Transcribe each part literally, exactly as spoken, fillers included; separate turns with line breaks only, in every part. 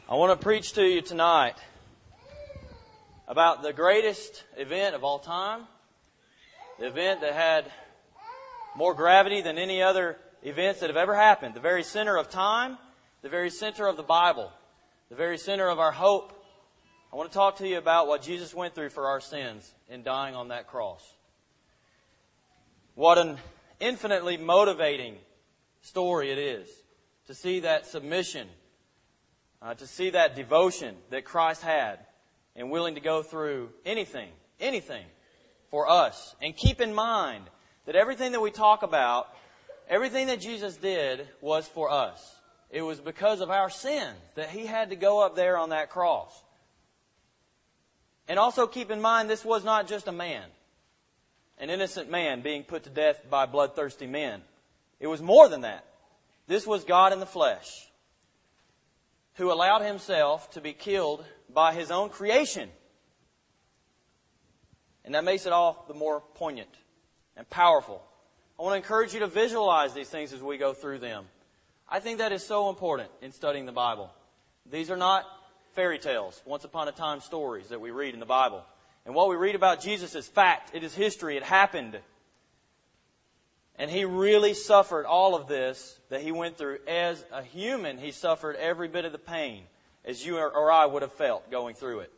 I want to preach to you tonight about the greatest event of all time, the event that had more gravity than any other events that have ever happened, the very center of time, the very center of the Bible, the very center of our hope. I want to talk to you about what Jesus went through for our sins in dying on that cross. What an infinitely motivating story it is to see that submission, uh, to see that devotion that Christ had and willing to go through anything, anything for us. And keep in mind that everything that we talk about, everything that Jesus did was for us. It was because of our sins that He had to go up there on that cross. And also keep in mind, this was not just a man, an innocent man being put to death by bloodthirsty men. It was more than that. This was God in the flesh, who allowed Himself to be killed by His own creation. And that makes it all the more poignant and powerful. I want to encourage you to visualize these things as we go through them. I think that is so important in studying the Bible. These are not fairy tales, once upon a time stories that we read in the Bible. And what we read about Jesus is fact. It is history. It happened. And He really suffered all of this that He went through. As a human, He suffered every bit of the pain as you or I would have felt going through it.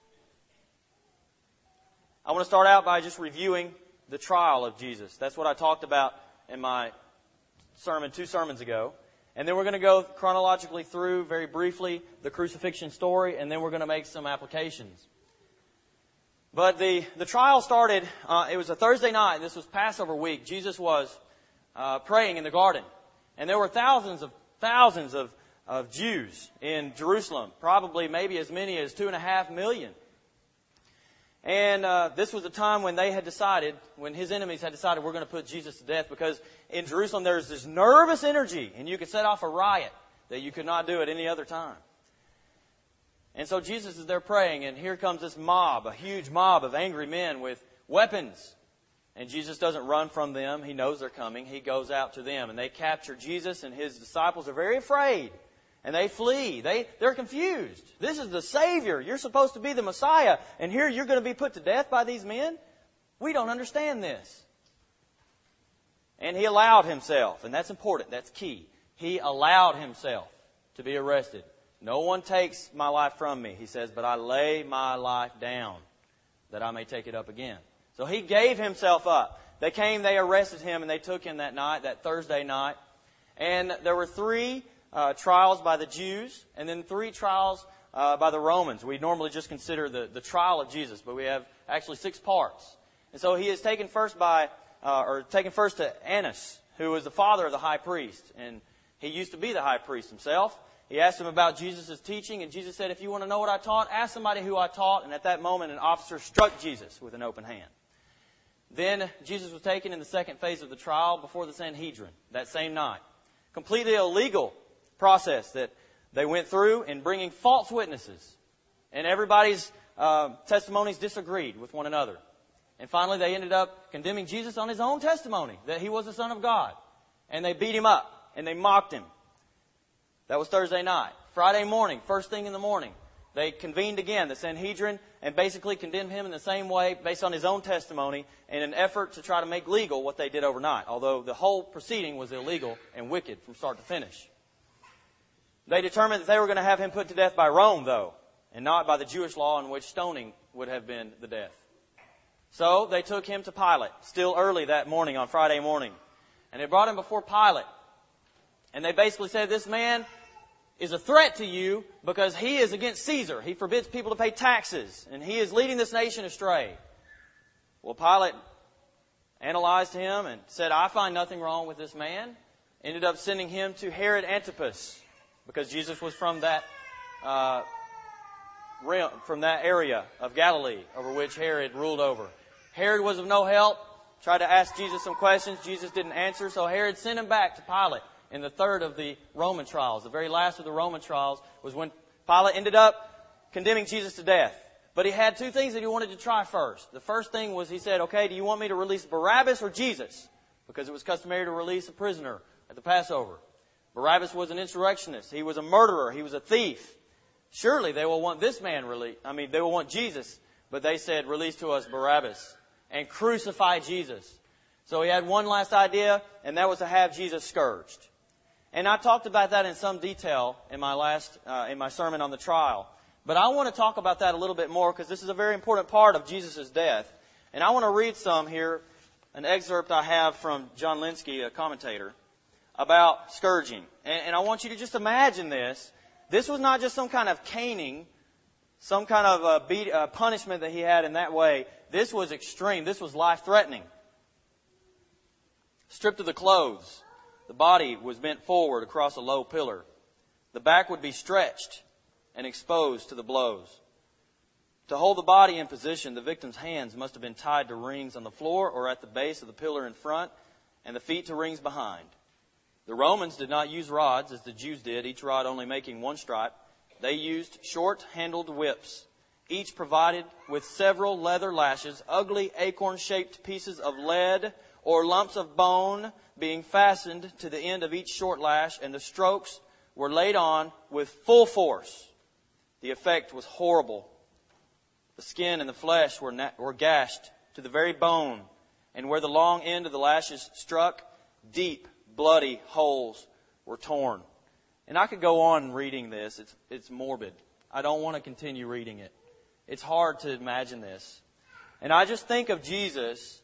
I want to start out by just reviewing the trial of Jesus. That's what I talked about in my sermon two sermons ago. And then we're going to go chronologically through, very briefly, the crucifixion story, and then we're going to make some applications. But the, the trial started, uh, it was a Thursday night. This was Passover week. Jesus was uh, praying in the garden. And there were thousands of thousands of, of Jews in Jerusalem, probably maybe as many as two and a half million. And uh, this was a time when they had decided, when His enemies had decided, we're going to put Jesus to death, because in Jerusalem there's this nervous energy, and you could set off a riot that you could not do at any other time. And so Jesus is there praying, and here comes this mob, a huge mob of angry men with weapons. And Jesus doesn't run from them. He knows they're coming. He goes out to them, and they capture Jesus, and His disciples are very afraid. And they flee. They, they're confused. This is the Savior. You're supposed to be the Messiah. And here you're going to be put to death by these men? We don't understand this. And He allowed Himself, and that's important, that's key. He allowed Himself to be arrested. No one takes my life from me, He says, but I lay my life down that I may take it up again. So He gave Himself up. They came, they arrested Him, and they took Him that night, that Thursday night. And there were three Uh, trials by the Jews, and then three trials uh, by the Romans. We normally just consider the, the trial of Jesus, but we have actually six parts. And so He is taken first by, uh, or taken first to Annas, who was the father of the high priest, and he used to be the high priest himself. He asked him about Jesus' teaching, and Jesus said, if you want to know what I taught, ask somebody who I taught. And at that moment, an officer struck Jesus with an open hand. Then Jesus was taken in the second phase of the trial before the Sanhedrin that same night. Completely illegal process that they went through in bringing false witnesses, and everybody's uh, testimonies disagreed with one another. And finally they ended up condemning Jesus on His own testimony that He was the Son of God, and they beat Him up and they mocked Him. That was Thursday night. Friday morning, first thing in the morning, they convened again, the Sanhedrin, and basically condemned Him in the same way based on His own testimony in an effort to try to make legal what they did overnight, although the whole proceeding was illegal and wicked from start to finish. They determined that they were going to have Him put to death by Rome, though, and not by the Jewish law in which stoning would have been the death. So they took Him to Pilate, still early that morning on Friday morning. And they brought Him before Pilate. And they basically said, this man is a threat to you because he is against Caesar. He forbids people to pay taxes, and he is leading this nation astray. Well, Pilate analyzed Him and said, I find nothing wrong with this man. Ended up sending Him to Herod Antipas, because Jesus was from that uh, realm, from that area of Galilee over which Herod ruled over. Herod was of no help, tried to ask Jesus some questions. Jesus didn't answer, so Herod sent Him back to Pilate in the third of the Roman trials. The very last of the Roman trials was when Pilate ended up condemning Jesus to death. But he had two things that he wanted to try first. The first thing was, he said, okay, do you want me to release Barabbas or Jesus? Because it was customary to release a prisoner at the Passover. Barabbas was an insurrectionist. He was a murderer. He was a thief. surely they will want this man released. I mean, they will want Jesus. But they said, release to us Barabbas and crucify Jesus. So he had one last idea, and that was to have Jesus scourged. And I talked about that in some detail in my last, uh, in my sermon on the trial. But I want to talk about that a little bit more because this is a very important part of Jesus' death. And I want to read some here, an excerpt I have from John Linsky, a commentator, about scourging. And, and I want you to just imagine this. This was not just some kind of caning, some kind of uh, beat, uh, punishment that he had in that way. This was extreme. This was life-threatening. Stripped of the clothes, the body was bent forward across a low pillar. The back would be stretched and exposed to the blows. To hold the body in position, the victim's hands must have been tied to rings on the floor or at the base of the pillar in front, and the feet to rings behind. The Romans did not use rods as the Jews did, each rod only making one stripe. They used short-handled whips, each provided with several leather lashes, ugly acorn-shaped pieces of lead or lumps of bone being fastened to the end of each short lash, and the strokes were laid on with full force. The effect was horrible. The skin and the flesh were, na- were gashed to the very bone, and where the long end of the lashes struck, deep, bloody holes were torn. And I could go on reading this. It's, it's morbid. I don't want to continue reading it. It's hard to imagine this. And I just think of Jesus,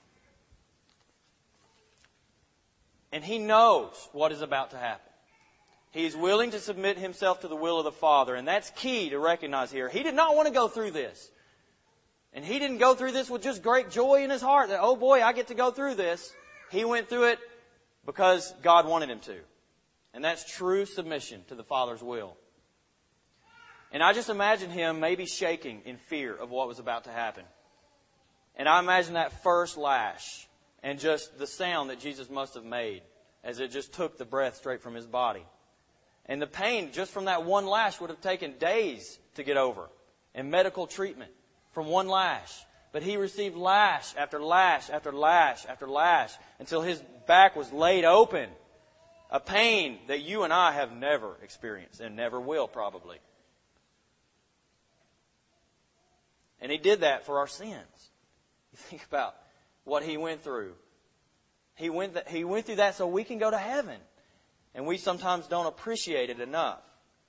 and He knows what is about to happen. He is willing to submit Himself to the will of the Father, and that's key to recognize here. He did not want to go through this. And He didn't go through this with just great joy in His heart that, oh boy, I get to go through this. He went through it because God wanted Him to. And that's true submission to the Father's will. And I just imagine Him maybe shaking in fear of what was about to happen. And I imagine that first lash and just the sound that Jesus must have made as it just took the breath straight from His body. And the pain just from that one lash would have taken days to get over, and medical treatment from one lash. But He received lash after lash after lash after lash until His back was laid open. A pain that you and I have never experienced and never will probably. And He did that for our sins. You think about what He went through. He went, th- he went through that so we can go to heaven. And we sometimes don't appreciate it enough.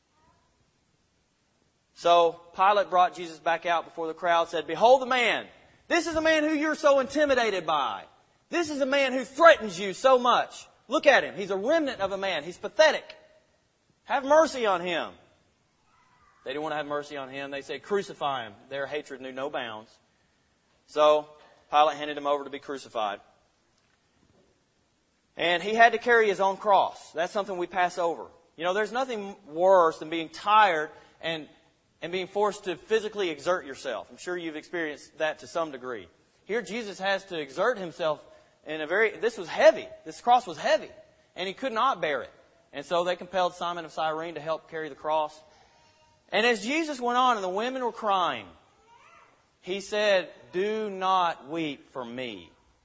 So Pilate brought Jesus back out before the crowd, said, "Behold the man. This is a man who you're so intimidated by. This is a man who threatens you so much. Look at him. He's a remnant of a man. He's pathetic. Have mercy on him." They didn't want to have mercy on him. They said, "Crucify him." Their hatred knew no bounds. So Pilate handed him over to be crucified. And he had to carry his own cross. That's something we pass over. You know, there's nothing worse than being tired and and being forced to physically exert yourself. I'm sure you've experienced that to some degree. Here Jesus has to exert himself in a very... This was heavy. This cross was heavy. And he could not bear it. And so they compelled Simon of Cyrene to help carry the cross. And as Jesus went on and the women were crying, He said, "Do not weep for me,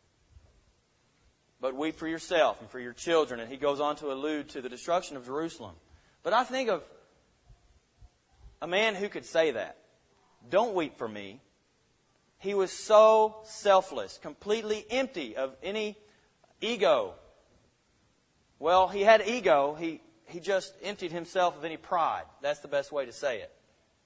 but weep for yourself and for your children." And He goes on to allude to the destruction of Jerusalem. But I think of a man who could say that. Don't weep for me. He was so selfless, completely empty of any ego. Well, he had ego. He, he just emptied himself of any pride. That's the best way to say it.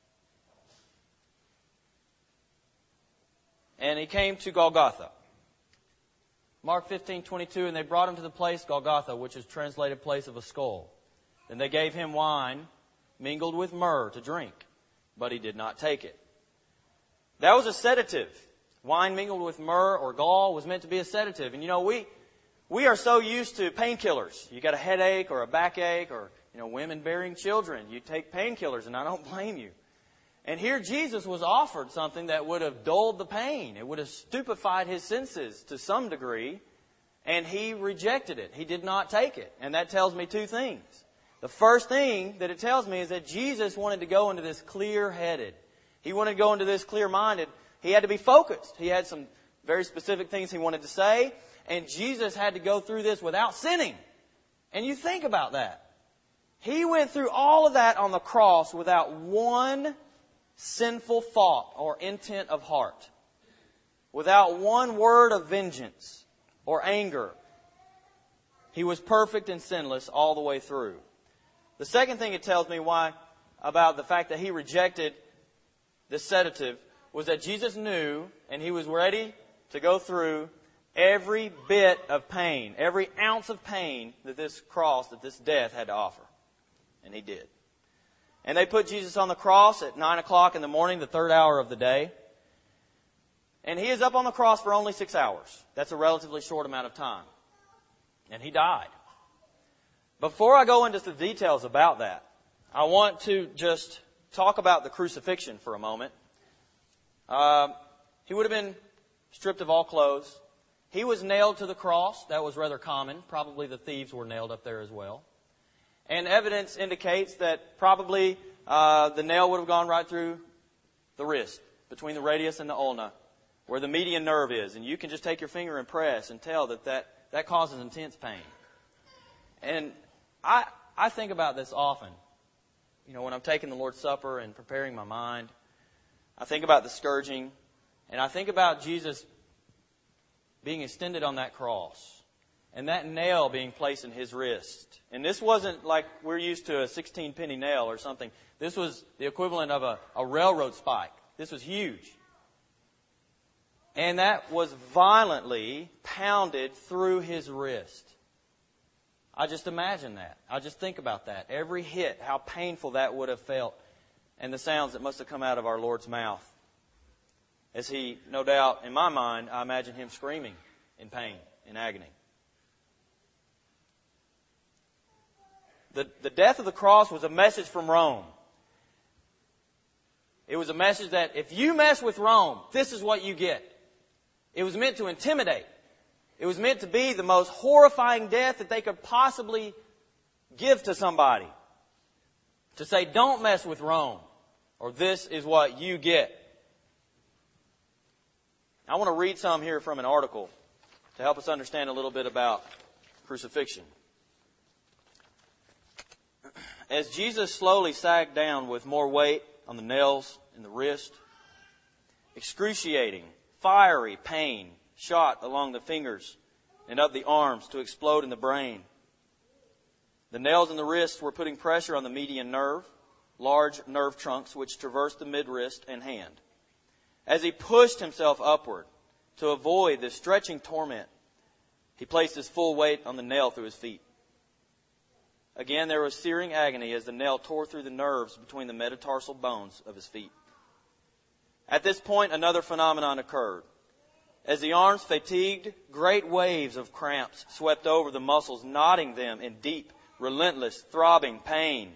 And He came to Golgotha. Mark fifteen twenty-two, and they brought Him to the place Golgotha, which is translated place of a skull. Then they gave Him wine mingled with myrrh to drink, but He did not take it. That was a sedative. Wine mingled with myrrh or gall was meant to be a sedative. And you know, we we are so used to painkillers. You got a headache or a backache, or you know, women bearing children, you take painkillers, and I don't blame you. And here Jesus was offered something that would have dulled the pain. It would have stupefied His senses to some degree. And He rejected it. He did not take it. And that tells me two things. The first thing that it tells me is that Jesus wanted to go into this clear-headed. He wanted to go into this clear-minded. He had to be focused. He had some very specific things He wanted to say. And Jesus had to go through this without sinning. And you think about that. He went through all of that on the cross without one sinful thought or intent of heart. Without one word of vengeance or anger. He was perfect and sinless all the way through. The second thing it tells me why about the fact that he rejected this sedative was that Jesus knew and he was ready to go through every bit of pain, every ounce of pain that this cross, that this death had to offer. And he did. And they put Jesus on the cross at nine o'clock in the morning, the third hour of the day. And he is up on the cross for only six hours. That's a relatively short amount of time. And he died. Before I go into the details about that, I want to just talk about the crucifixion for a moment. Uh, he would have been stripped of all clothes. He was nailed to the cross. That was rather common. Probably the thieves were nailed up there as well. And evidence indicates that probably uh, the nail would have gone right through the wrist, between the radius and the ulna, where the median nerve is. And you can just take your finger and press and tell that that, that causes intense pain. And I, I think about this often. You know, when I'm taking the Lord's Supper and preparing my mind, I think about the scourging, and I think about Jesus being extended on that cross, and that nail being placed in his wrist. And this wasn't like we're used to a sixteen penny nail or something. This was the equivalent of a, a railroad spike. This was huge. And that was violently pounded through his wrist. I just imagine that. I just think about that. Every hit, how painful that would have felt, and the sounds that must have come out of our Lord's mouth. As he, no doubt, in my mind, I imagine him screaming in pain, in agony. The, the death of the cross was a message from Rome. It was a message that if you mess with Rome, this is what you get. It was meant to intimidate. It was meant to be the most horrifying death that they could possibly give to somebody. To say, don't mess with Rome, or this is what you get. I want to read some here from an article to help us understand a little bit about crucifixion. As Jesus slowly sagged down with more weight on the nails in the wrist, excruciating, fiery pain shot along the fingers and up the arms to explode in the brain. The nails in the wrists were putting pressure on the median nerve, large nerve trunks which traversed the mid-wrist and hand. As he pushed himself upward to avoid this stretching torment, he placed his full weight on the nail through his feet. Again, there was searing agony as the nail tore through the nerves between the metatarsal bones of his feet. At this point, another phenomenon occurred. As the arms fatigued, great waves of cramps swept over the muscles, knotting them in deep, relentless, throbbing pain.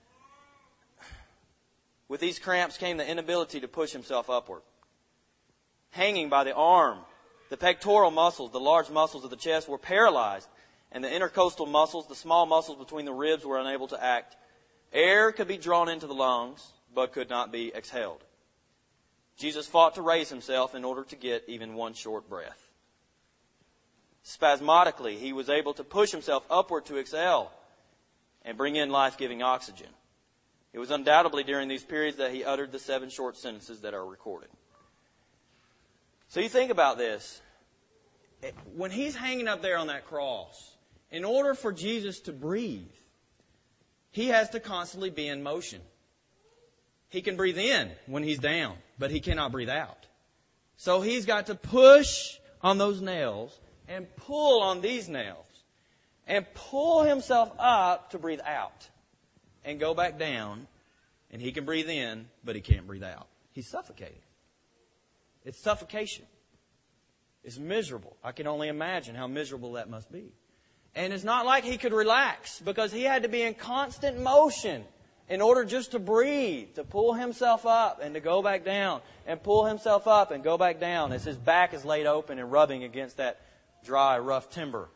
With these cramps came the inability to push himself upward. Hanging by the arm, the pectoral muscles, the large muscles of the chest, were paralyzed, and the intercostal muscles, the small muscles between the ribs, were unable to act. Air could be drawn into the lungs, but could not be exhaled. Jesus fought to raise himself in order to get even one short breath. Spasmodically, he was able to push himself upward to exhale and bring in life-giving oxygen. It was undoubtedly during these periods that he uttered the seven short sentences that are recorded. So you think about this. When he's hanging up there on that cross, in order for Jesus to breathe, he has to constantly be in motion. He can breathe in when he's down, but he cannot breathe out. So he's got to push on those nails and pull on these nails and pull himself up to breathe out and go back down, and he can breathe in, but he can't breathe out. He's suffocating. It's suffocation. It's miserable. I can only imagine how miserable that must be. And it's not like he could relax, because he had to be in constant motion in order just to breathe, to pull himself up and to go back down, and pull himself up and go back down as his back is laid open and rubbing against that dry, rough timber.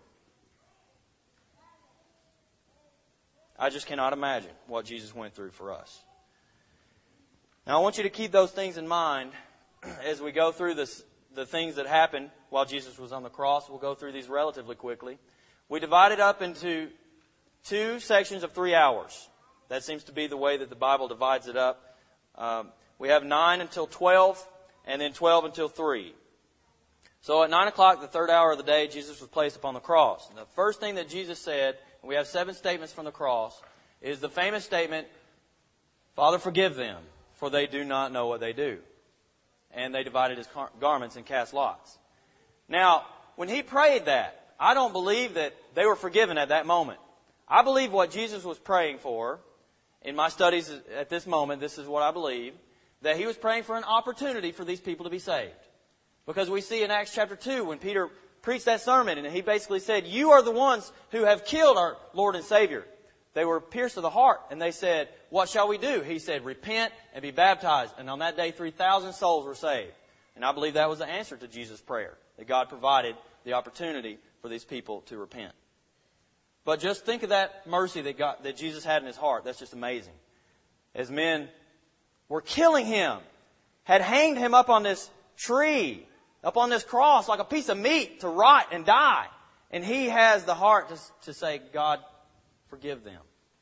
I just cannot imagine what Jesus went through for us. Now I want you to keep those things in mind as we go through this, the things that happened while Jesus was on the cross. We'll go through these relatively quickly. We divide it up into two sections of three hours. That seems to be the way that the Bible divides it up. Um, we have nine until twelve, and then twelve until three. So at nine o'clock, the third hour of the day, Jesus was placed upon the cross. And the first thing that Jesus said, and we have seven statements from the cross, is the famous statement, Father, forgive them, for they do not know what they do. And they divided his garments and cast lots. Now, when he prayed that, I don't believe that they were forgiven at that moment. I believe what Jesus was praying for, in my studies at this moment, this is what I believe, that he was praying for an opportunity for these people to be saved. Because we see in Acts chapter two, when Peter preached that sermon, and he basically said, you are the ones who have killed our Lord and Savior. They were pierced to the heart, and they said, what shall we do? He said, repent and be baptized. And on that day, three thousand souls were saved. And I believe that was the answer to Jesus' prayer, that God provided the opportunity for these people to repent. But just think of that mercy that God, that Jesus had in his heart. That's just amazing. As men were killing him, had hanged him up on this tree, up on this cross like a piece of meat to rot and die. And he has the heart to, to say, God, forgive them.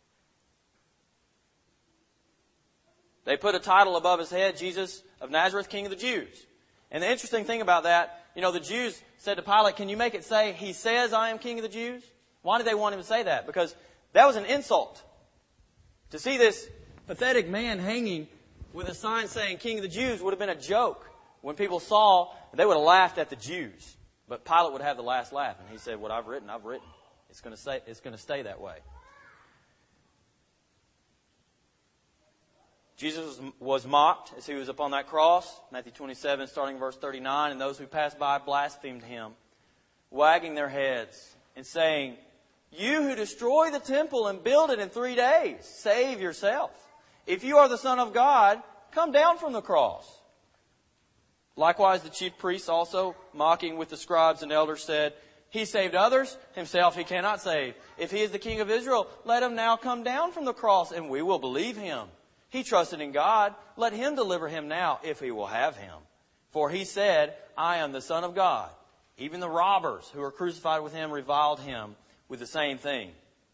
They put a title above his head, Jesus of Nazareth, King of the Jews. And the interesting thing about that, you know, the Jews said to Pilate, can you make it say, he says I am King of the Jews? Why did they want him to say that? Because that was an insult. To see this pathetic man hanging with a sign saying King of the Jews would have been a joke. When people saw, they would have laughed at the Jews. But Pilate would have the last laugh. And he said, what I've written, I've written. It's going to say, it's going to stay that way. Jesus was mocked as he was upon that cross. Matthew twenty-seven, starting verse thirty-nine. And those who passed by blasphemed him, wagging their heads and saying, you who destroy the temple and build it in three days, save yourself. If you are the Son of God, come down from the cross. Likewise, the chief priests also, mocking with the scribes and elders, said, he saved others, himself he cannot save. If he is the King of Israel, let him now come down from the cross, and we will believe him. He trusted in God. Let him deliver him now, if he will have him. For he said, I am the Son of God. Even the robbers who were crucified with him reviled him with the same thing.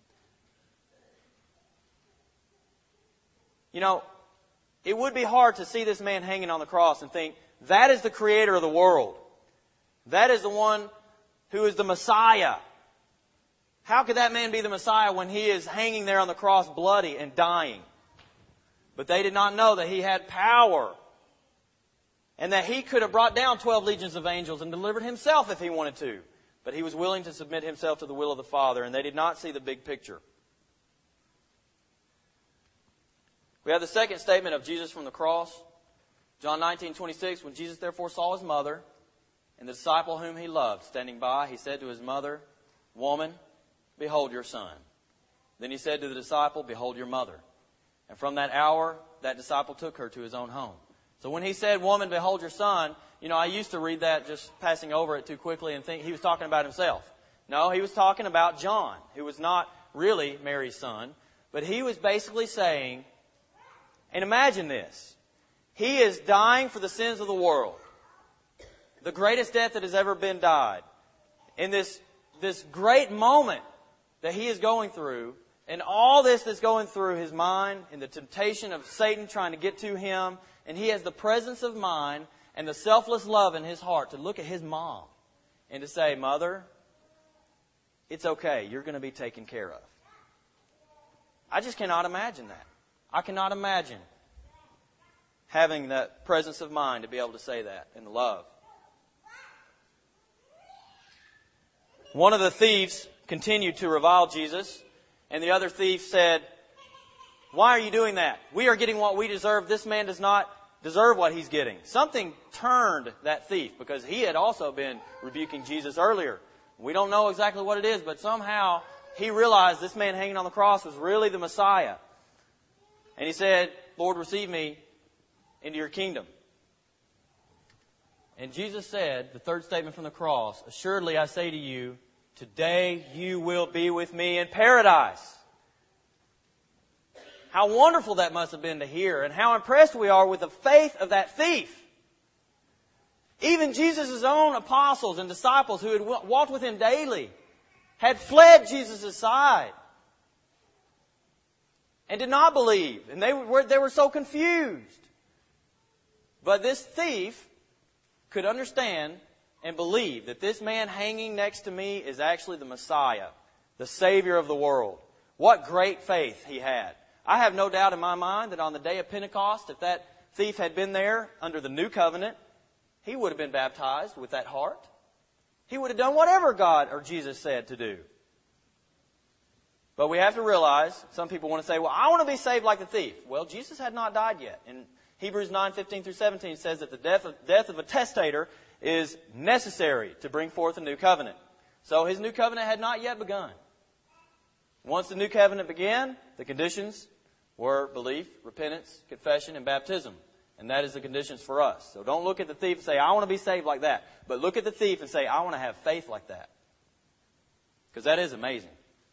You know, it would be hard to see this man hanging on the cross and think, that is the creator of the world. That is the one who is the Messiah. How could that man be the Messiah when he is hanging there on the cross bloody and dying? But they did not know that he had power. And that he could have brought down twelve legions of angels and delivered himself if he wanted to. But he was willing to submit himself to the will of the Father. And they did not see the big picture. We have the second statement of Jesus from the cross. John nineteen twenty-six, when Jesus therefore saw his mother and the disciple whom he loved standing by, he said to his mother, woman, behold your son. Then he said to the disciple, behold your mother. And from that hour, that disciple took her to his own home. So when he said, woman, behold your son, you know, I used to read that just passing over it too quickly and think he was talking about himself. No, he was talking about John, who was not really Mary's son. But he was basically saying, and imagine this, he is dying for the sins of the world. The greatest death that has ever been died. In this, this great moment that he is going through, and all this that's going through his mind, and the temptation of Satan trying to get to him, and he has the presence of mind and the selfless love in his heart to look at his mom and to say, Mother, it's okay. You're going to be taken care of. I just cannot imagine that. I cannot imagine having that presence of mind to be able to say that in love. One of the thieves continued to revile Jesus, and the other thief said, why are you doing that? We are getting what we deserve. This man does not deserve what he's getting. Something turned that thief because he had also been rebuking Jesus earlier. We don't know exactly what it is, but somehow he realized this man hanging on the cross was really the Messiah. And he said, Lord, receive me into your kingdom. And Jesus said, the third statement from the cross, assuredly I say to you, today you will be with me in paradise. How wonderful that must have been to hear, and how impressed we are with the faith of that thief. Even Jesus' own apostles and disciples who had walked with him daily had fled Jesus' side and did not believe. And they were, they were so confused. But this thief could understand and believe that this man hanging next to me is actually the Messiah, the Savior of the world. What great faith he had. I have no doubt in my mind that on the day of Pentecost, if that thief had been there under the new covenant, he would have been baptized with that heart. He would have done whatever God or Jesus said to do. But we have to realize, some people want to say, well, I want to be saved like the thief. Well, Jesus had not died yet. And Hebrews nine fifteen through seventeen says that the death of, death of a testator is necessary to bring forth a new covenant. So his new covenant had not yet begun. Once the new covenant began, the conditions were belief, repentance, confession, and baptism. And that is the conditions for us. So don't look at the thief and say, I want to be saved like that. But look at the thief and say, I want to have faith like that. Because that is amazing.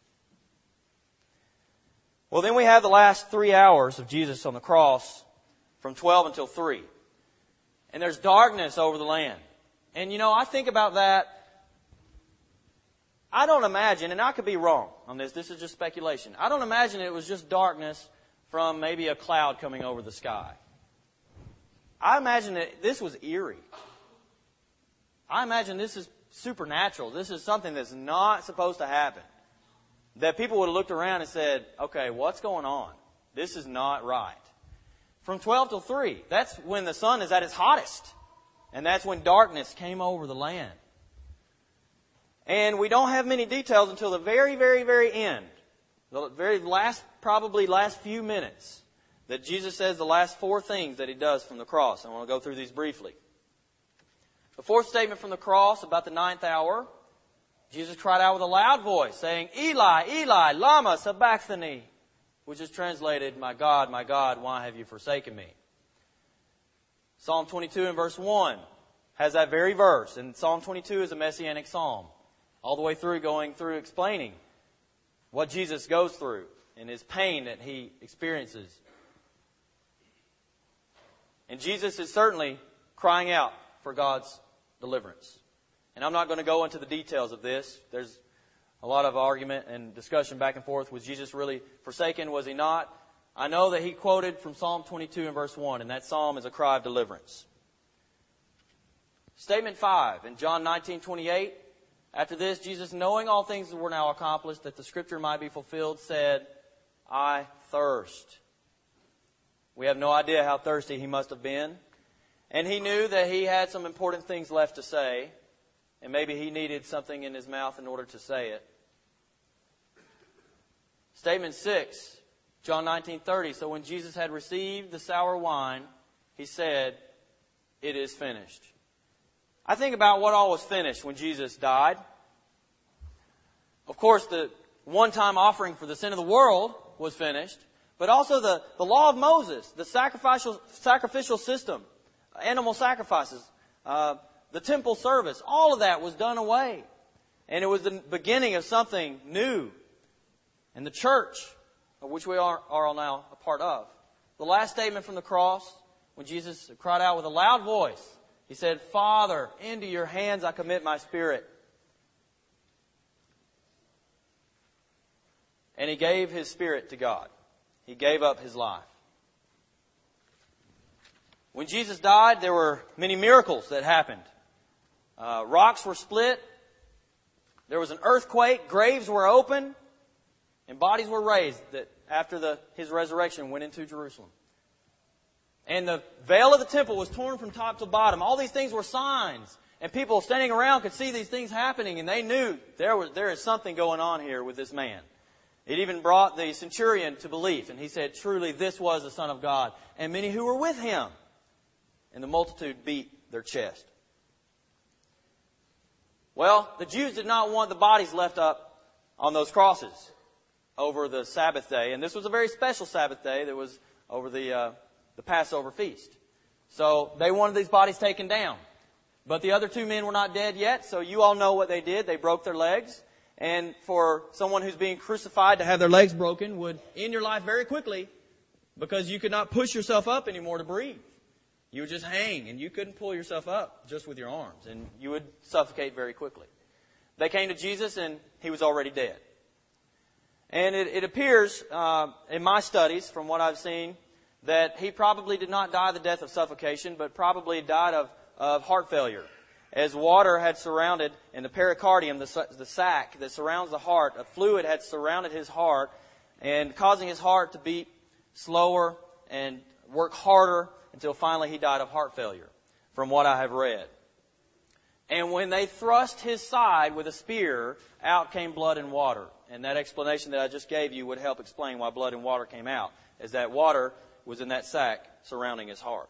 Well, then we have the last three hours of Jesus on the cross from twelve until three. And there's darkness over the land. And, you know, I think about that. I don't imagine, and I could be wrong on this, this is just speculation. I don't imagine it was just darkness from maybe a cloud coming over the sky. I imagine that this was eerie. I imagine this is supernatural. This is something that's not supposed to happen. That people would have looked around and said, okay, what's going on? This is not right. From twelve till three, that's when the sun is at its hottest. And that's when darkness came over the land. And we don't have many details until the very, very, very end. The very last, probably last few minutes, that Jesus says the last four things that he does from the cross. I want to go through these briefly. The fourth statement from the cross, about the ninth hour, Jesus cried out with a loud voice, saying, Eli, Eli, lama sabachthani, which is translated, my God, my God, why have you forsaken me? Psalm twenty-two and verse one has that very verse. And Psalm twenty-two is a messianic psalm. All the way through, going through explaining what Jesus goes through and his pain that he experiences. And Jesus is certainly crying out for God's deliverance. And I'm not going to go into the details of this. There's a lot of argument and discussion back and forth. Was Jesus really forsaken? Was he not? I know that he quoted from Psalm twenty-two and verse one, and that psalm is a cry of deliverance. Statement five, in John nineteen twenty-eight, after this, Jesus, knowing all things were now accomplished, that the scripture might be fulfilled, said, I thirst. We have no idea how thirsty he must have been. And he knew that he had some important things left to say. And maybe he needed something in his mouth in order to say it. Statement six, John nineteen thirty. So when Jesus had received the sour wine, he said, it is finished. I think about what all was finished when Jesus died. Of course, the one-time offering for the sin of the world was finished. But also the, the law of Moses, the sacrificial, sacrificial system, animal sacrifices, uh, the temple service, all of that was done away. And it was the beginning of something new. And the church, of which we are, are now a part of. The last statement from the cross, when Jesus cried out with a loud voice, he said, Father, into your hands I commit my spirit. And he gave his spirit to God. He gave up his life. When Jesus died, there were many miracles that happened. Uh, rocks were split. There was an earthquake. Graves were opened. And bodies were raised that after the, his resurrection went into Jerusalem. And the veil of the temple was torn from top to bottom. All these things were signs. And people standing around could see these things happening. And they knew there was there is something going on here with this man. It even brought the centurion to belief. And he said, truly, this was the Son of God. And many who were with him. And the multitude beat their chest. Well, the Jews did not want the bodies left up on those crosses over the Sabbath day. And this was a very special Sabbath day that was over the... Uh, the Passover feast. So they wanted these bodies taken down. But the other two men were not dead yet, so you all know what they did. They broke their legs. And for someone who's being crucified to have their legs broken would end your life very quickly because you could not push yourself up anymore to breathe. You would just hang and you couldn't pull yourself up just with your arms and you would suffocate very quickly. They came to Jesus and he was already dead. And it, it appears, uh, in my studies, from what I've seen, that he probably did not die the death of suffocation, but probably died of, of heart failure. As water had surrounded, in the pericardium, the, the sac that surrounds the heart, a fluid had surrounded his heart and causing his heart to beat slower and work harder until finally he died of heart failure, from what I have read. And when they thrust his side with a spear, out came blood and water. And that explanation that I just gave you would help explain why blood and water came out, as that water was in that sac surrounding his heart.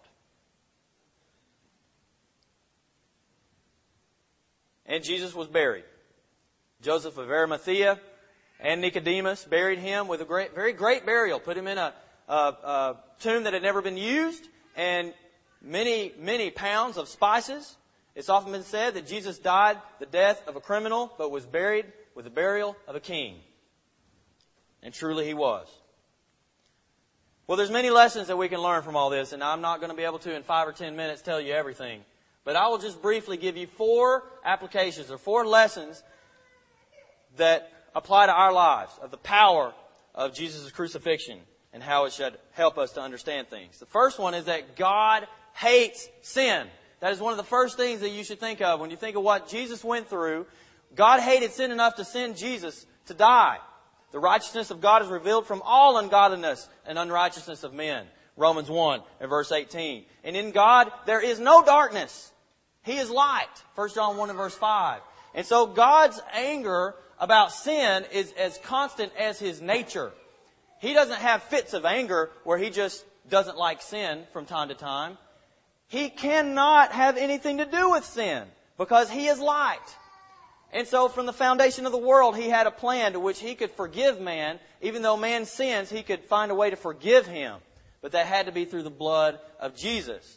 And Jesus was buried. Joseph of Arimathea and Nicodemus buried him with a great, very great burial. Put him in a, a, a tomb that had never been used, and many, many pounds of spices. It's often been said that Jesus died the death of a criminal, but was buried with the burial of a king. And truly he was. Well, there's many lessons that we can learn from all this, and I'm not going to be able to in five or ten minutes tell you everything. But I will just briefly give you four applications or four lessons that apply to our lives of the power of Jesus' crucifixion and how it should help us to understand things. The first one is that God hates sin. That is one of the first things that you should think of when you think of what Jesus went through. God hated sin enough to send Jesus to die. The righteousness of God is revealed from all ungodliness and unrighteousness of men. Romans one and verse eighteen. And in God there is no darkness. He is light. First John one and verse five. And so God's anger about sin is as constant as His nature. He doesn't have fits of anger where He just doesn't like sin from time to time. He cannot have anything to do with sin because He is light. And so from the foundation of the world, He had a plan to which He could forgive man. Even though man sins, He could find a way to forgive him. But that had to be through the blood of Jesus.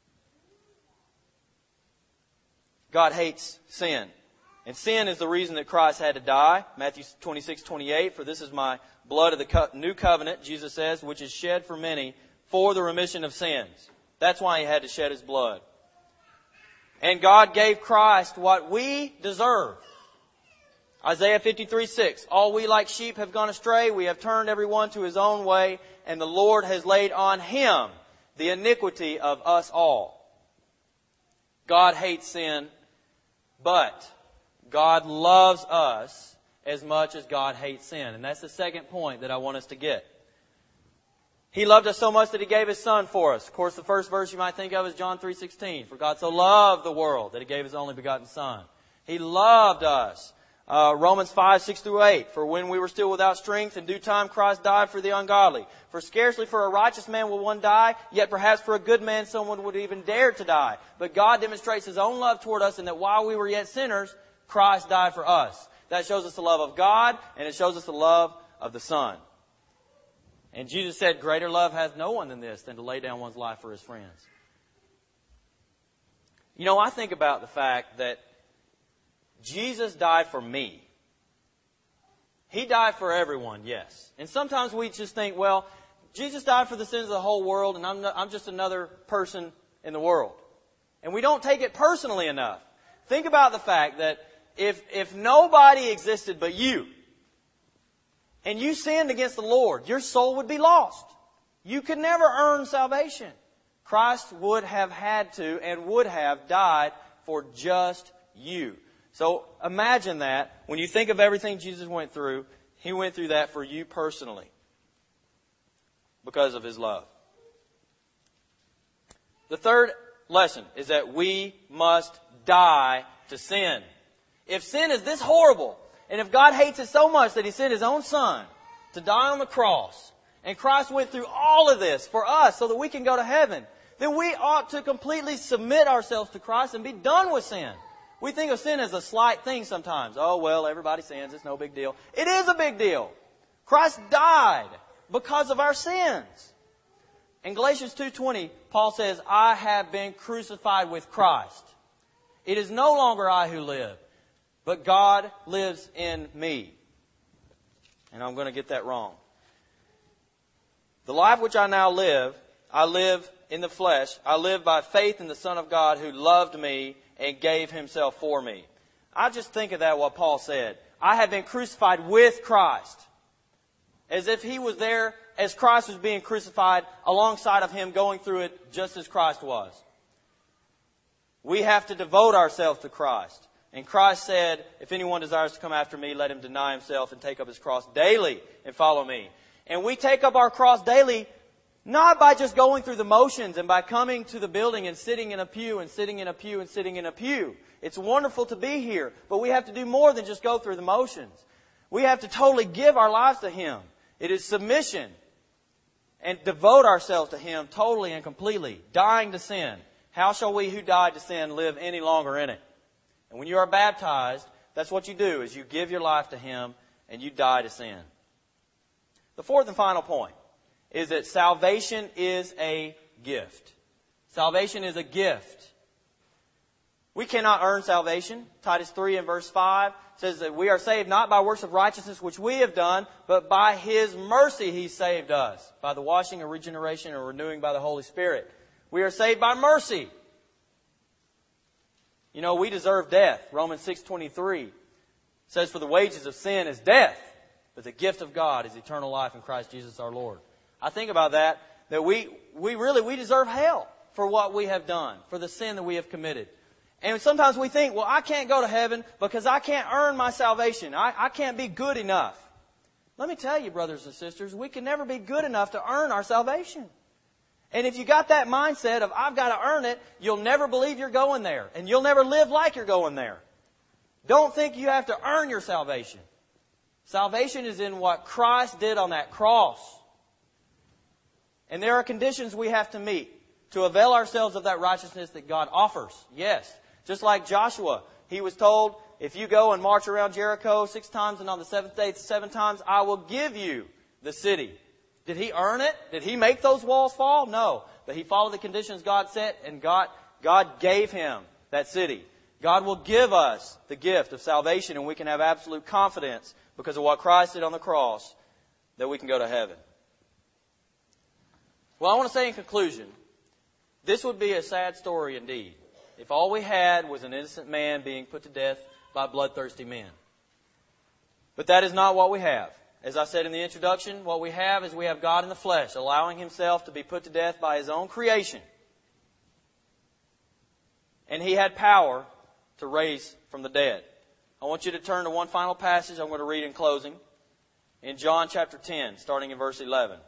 God hates sin. And sin is the reason that Christ had to die. Matthew twenty-six twenty-eight, for this is my blood of the co- new covenant, Jesus says, which is shed for many for the remission of sins. That's why He had to shed His blood. And God gave Christ what we deserve. Isaiah fifty-three six, all we like sheep have gone astray, we have turned every one to his own way, and the Lord has laid on Him the iniquity of us all. God hates sin, but God loves us as much as God hates sin. And that's the second point that I want us to get. He loved us so much that He gave His Son for us. Of course, the first verse you might think of is John three sixteen. For God so loved the world that He gave His only begotten Son. He loved us. Uh, Romans five six through eight. For when we were still without strength, in due time Christ died for the ungodly. For scarcely for a righteous man will one die, yet perhaps for a good man someone would even dare to die. But God demonstrates His own love toward us in that while we were yet sinners, Christ died for us. That shows us the love of God, and it shows us the love of the Son. And Jesus said, greater love hath no one than this, than to lay down one's life for his friends. You know, I think about the fact that Jesus died for me. He died for everyone, yes. And sometimes we just think, well, Jesus died for the sins of the whole world, and I'm, no, I'm just another person in the world. And we don't take it personally enough. Think about the fact that if, if nobody existed but you, and you sinned against the Lord, your soul would be lost. You could never earn salvation. Christ would have had to and would have died for just you. So imagine that. When you think of everything Jesus went through, He went through that for you personally because of His love. The third lesson is that we must die to sin. If sin is this horrible, and if God hates it so much that He sent His own Son to die on the cross, and Christ went through all of this for us so that we can go to heaven, then we ought to completely submit ourselves to Christ and be done with sin. We think of sin as a slight thing sometimes. Oh, well, everybody sins. It's no big deal. It is a big deal. Christ died because of our sins. In Galatians two twenty, Paul says, I have been crucified with Christ. It is no longer I who live, but God lives in me. And I'm going to get that wrong. The life which I now live, I live in the flesh. I live by faith in the Son of God who loved me and gave Himself for me. I just think of that, what Paul said. I have been crucified with Christ. as if he was there as Christ was being crucified alongside of him, going through it just as Christ was. We have to devote ourselves to Christ. And Christ said, if anyone desires to come after me, let him deny himself and take up his cross daily and follow me. And we take up our cross daily not by just going through the motions and by coming to the building and sitting in a pew and sitting in a pew and sitting in a pew. It's wonderful to be here, but we have to do more than just go through the motions. We have to totally give our lives to Him. It is submission and devote ourselves to Him totally and completely, dying to sin. How shall we who died to sin live any longer in it? And when you are baptized, that's what you do, is you give your life to Him and you die to sin. The fourth and final point is that salvation is a gift. Salvation is a gift. We cannot earn salvation. Titus three and verse five says that we are saved not by works of righteousness which we have done, but by His mercy He saved us, by the washing and regeneration and renewing by the Holy Spirit. We are saved by mercy. You know, we deserve death. Romans six twenty-three says, for the wages of sin is death, but the gift of God is eternal life in Christ Jesus our Lord. I think about that, that we, we really, we deserve hell for what we have done, for the sin that we have committed. And sometimes we think, well, I can't go to heaven because I can't earn my salvation. I, I can't be good enough. Let me tell you, brothers and sisters, we can never be good enough to earn our salvation. And if you got that mindset of, I've got to earn it, you'll never believe you're going there. And you'll never live like you're going there. Don't think you have to earn your salvation. Salvation is in what Christ did on that cross. And there are conditions we have to meet to avail ourselves of that righteousness that God offers. Yes. Just like Joshua, he was told, if you go and march around Jericho six times and on the seventh day seven times, I will give you the city. Did he earn it? Did he make those walls fall? No. But he followed the conditions God set, and God, God gave him that city. God will give us the gift of salvation, and we can have absolute confidence because of what Christ did on the cross that we can go to heaven. Well, I want to say in conclusion, this would be a sad story indeed if all we had was an innocent man being put to death by bloodthirsty men. But that is not what we have. As I said in the introduction, what we have is we have God in the flesh, allowing Himself to be put to death by His own creation. And He had power to raise from the dead. I want you to turn to one final passage I'm going to read in closing. In John chapter ten, starting in verse eleven.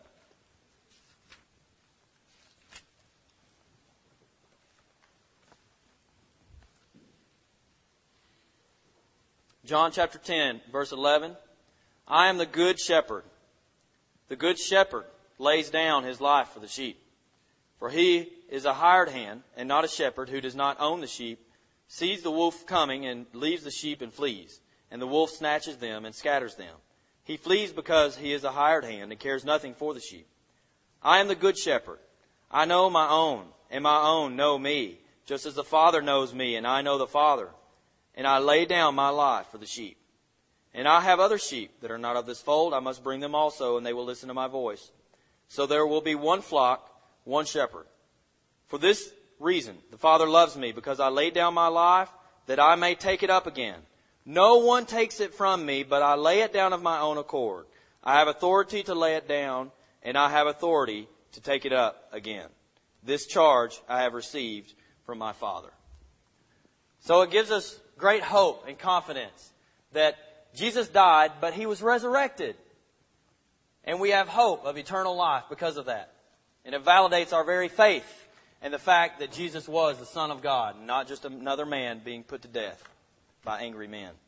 John chapter ten, verse eleven. I am the good shepherd. The good shepherd lays down his life for the sheep. For he is a hired hand and not a shepherd who does not own the sheep, sees the wolf coming and leaves the sheep and flees. And the wolf snatches them and scatters them. He flees because he is a hired hand and cares nothing for the sheep. I am the good shepherd. I know my own, and my own know me, just as the Father knows me, and I know the Father. And I lay down my life for the sheep. And I have other sheep that are not of this fold. I must bring them also, and they will listen to my voice. So there will be one flock, one shepherd. For this reason, the Father loves me, because I lay down my life, that I may take it up again. No one takes it from me, but I lay it down of my own accord. I have authority to lay it down, and I have authority to take it up again. This charge I have received from my Father. So it gives us great hope and confidence that Jesus died, but He was resurrected. And we have hope of eternal life because of that. And it validates our very faith and the fact that Jesus was the Son of God, not just another man being put to death by angry men.